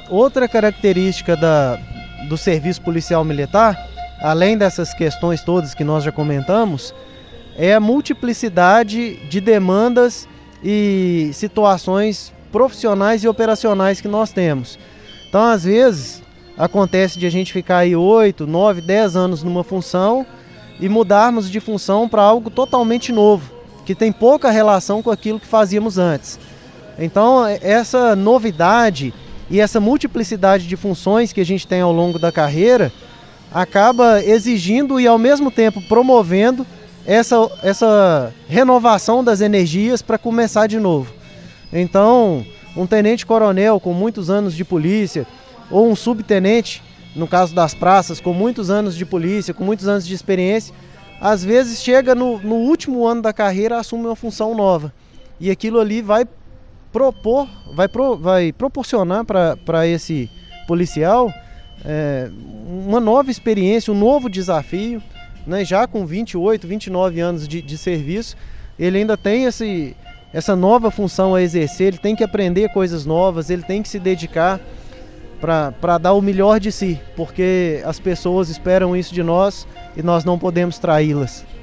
outra característica do serviço policial militar, além dessas questões todas que nós já comentamos, é a multiplicidade de demandas e situações profissionais e operacionais que nós temos. Então, às vezes, acontece de a gente ficar aí 8, 9, 10 anos numa função e mudarmos de função para algo totalmente novo, que tem pouca relação com aquilo que fazíamos antes. Então, essa novidade e essa multiplicidade de funções que a gente tem ao longo da carreira acaba exigindo e, ao mesmo tempo, promovendo essa renovação das energias para começar de novo. Então, um tenente-coronel com muitos anos de polícia, ou um subtenente, no caso das praças, com muitos anos de polícia, com muitos anos de experiência, às vezes chega no último ano da carreira, assume uma função nova. E aquilo ali vai proporcionar para esse policial uma nova experiência, um novo desafio, né? Já com 28, 29 anos de serviço, ele ainda tem essa nova função a exercer, ele tem que aprender coisas novas, ele tem que se dedicar para dar o melhor de si, porque as pessoas esperam isso de nós e nós não podemos traí-las.